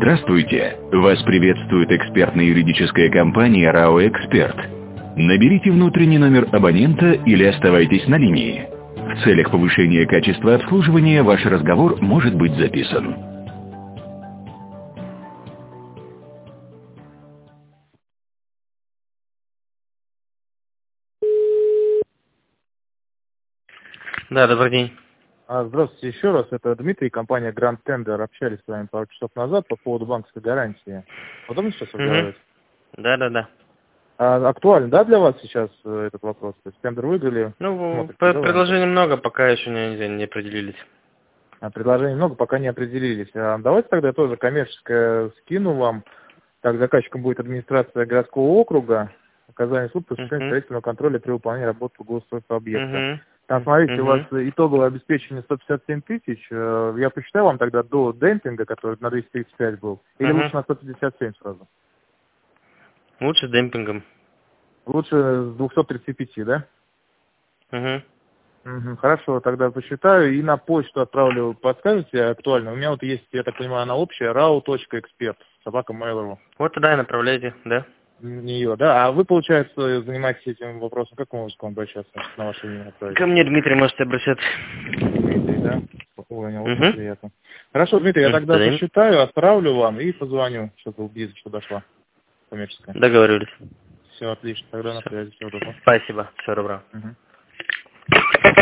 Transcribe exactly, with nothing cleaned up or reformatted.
Здравствуйте! Вас приветствует экспертно-юридическая компания РАО «Эксперт». Наберите внутренний номер абонента или оставайтесь на линии. В целях повышения качества обслуживания ваш разговор может быть записан. Да, добрый день. А, Здравствуйте еще раз. Это Дмитрий, компания Grand Tender. Общались с вами пару часов назад по поводу банковской гарантии. Удобно сейчас разговаривать? Да, да, да. А, актуален, да, для вас сейчас э, этот вопрос? То есть тендер выиграли? Ну, Смотрите, пр- да, предложений много, пока еще не, не определились. а, предложений много, пока не определились. А, давайте тогда я тоже коммерческое скину вам. Так, заказчиком будет администрация городского округа, оказание услуг по осуществлению Мгм. строительного контроля при выполнении работ по благоустройству объекта. Мгм. Там, смотрите, у вас Мгм. итоговое обеспечение сто пятьдесят семь тысяч. Э, Я посчитаю вам тогда до демпинга, который на двести тридцать пять был. Или лучше Мгм. на сто пятьдесят семь сразу? Лучше с демпингом. Лучше с двухсот тридцати пяти, да? Мгм. Мгм, хорошо, тогда посчитаю и на почту отправлю. Подскажите актуально. У меня вот есть, я так понимаю, она общая, рау.эксперт, собака mail.ru. Вот туда и направляйте, да? Нее, да? А вы, получается, занимаетесь этим вопросом. Как мы можем к вам обращаться на ваше имя направить? Ко мне, Дмитрий, можете обращаться. Дмитрий, да? Понял, очень Угу. приятно. Хорошо, Дмитрий, я тогда Взаимно. посчитаю, отправлю вам и позвоню, чтобы ближе, что дошла коммерческая. Договорились. Все, отлично, тогда на Всё. связи, всего доброго. Спасибо. Всего доброго. Мгм.